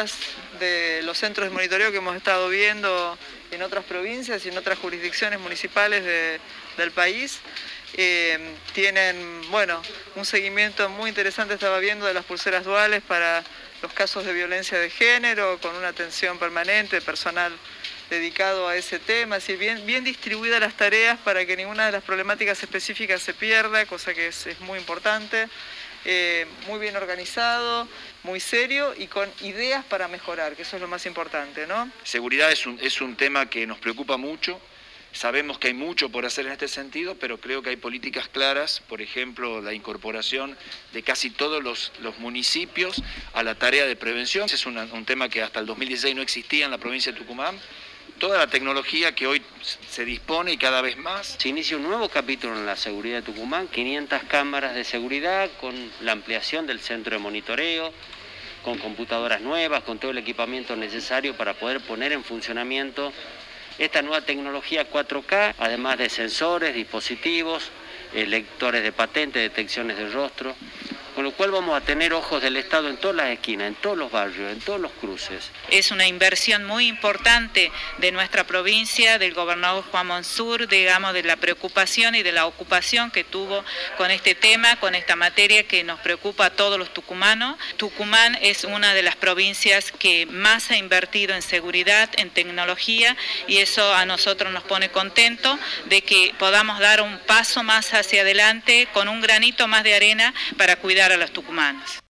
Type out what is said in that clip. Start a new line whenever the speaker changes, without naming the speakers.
De los centros de monitoreo que hemos estado viendo en otras provincias y en otras jurisdicciones municipales del país, tienen, bueno, un seguimiento muy interesante, estaba viendo, de las pulseras duales para los casos de violencia de género, con una atención permanente, personal dedicado a ese tema, es decir, bien distribuidas las tareas para que ninguna de las problemáticas específicas se pierda, cosa que es muy importante. Muy bien organizado, muy serio y con ideas para mejorar, que eso es lo más importante, ¿no?
Seguridad es un tema que nos preocupa mucho. Sabemos que hay mucho por hacer en este sentido, pero creo que hay políticas claras, por ejemplo, la incorporación de casi todos los municipios a la tarea de prevención. Es un tema que hasta el 2016 no existía en la provincia de Tucumán. Toda la tecnología que hoy se dispone y cada vez más.
Se inicia un nuevo capítulo en la seguridad de Tucumán, 500 cámaras de seguridad con la ampliación del centro de monitoreo, con computadoras nuevas, con todo el equipamiento necesario para poder poner en funcionamiento esta nueva tecnología 4K, además de sensores, dispositivos, lectores de patente, detecciones de rostro, con lo cual vamos a tener ojos del Estado en todas las esquinas, en todos los barrios, en todos los cruces.
Es una inversión muy importante de nuestra provincia, del gobernador Juan Mansur, digamos, de la preocupación y de la ocupación que tuvo con este tema, con esta materia que nos preocupa a todos los tucumanos. Tucumán es una de las provincias que más ha invertido en seguridad, en tecnología, y eso a nosotros nos pone contentos de que podamos dar un paso más hacia adelante con un granito más de arena para cuidar a los tucumanos.